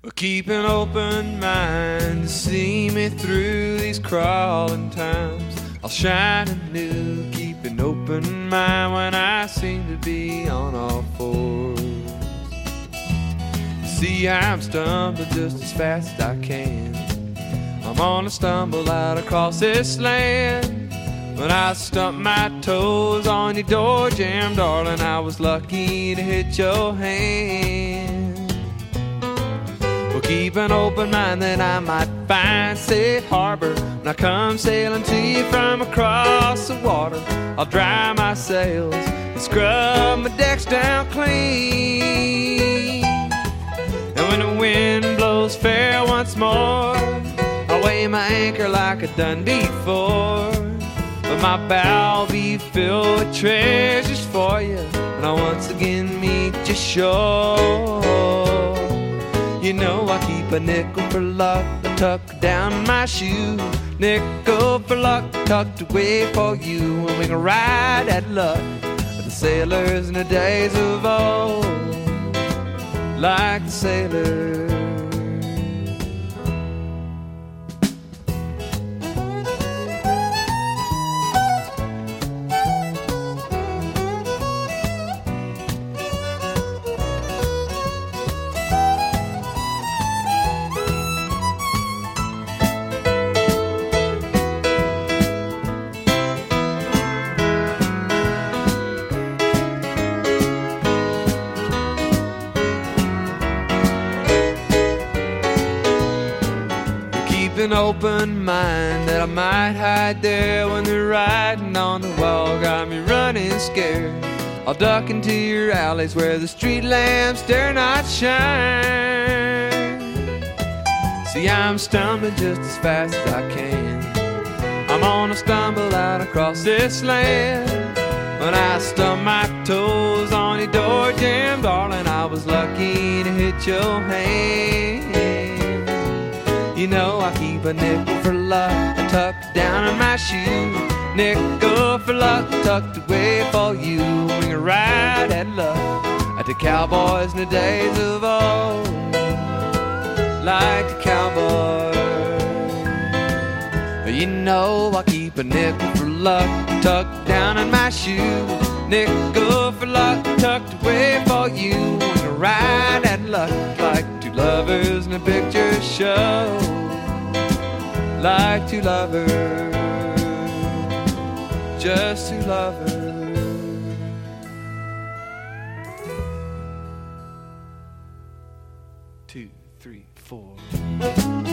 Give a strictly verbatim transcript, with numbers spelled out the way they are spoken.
Well, keep an open mind to see me through these crawling times. I'll shine anew, keep an open mind when I seem to be on all fours. See, I'm stumbling just as fast as I can. I'm on a stumble out across this land. When I stumped my toes on your door jamb, darling, I was lucky to hit your hand. Well, keep an open mind that I might find safe harbor when I come sailing to you from across the water. I'll dry my sails and scrub my decks down clean. And when the wind blows fair once more, I'll weigh my anchor like I've done before. But my bow be filled with treasures for you when I once again meet you shore. You know I keep a nickel for luck tucked down in my shoe. Nickel for luck tucked away for you, and we can ride that luck like the sailors in the days of old. Like the sailors. An open mind that I might hide there when they're riding on the wall. Got me running scared. I'll duck into your alleys where the street lamps dare not shine. See, I'm stumbling just as fast as I can. I'm on a stumble out across this land. When I stumped my toes on your door jamb, darling, I was lucky to hit your hand. You know I keep a nickel for luck tucked down in my shoe. Nickel for luck tucked away for you. We can ride that luck like the cowboys in the days of old. Like the cowboys. You know I keep a nickel for luck tucked down in my shoe. Nickel for luck tucked away for you. We can ride that luck like two lovers in a picture show. Like two lovers, just two lovers. Two, three, four.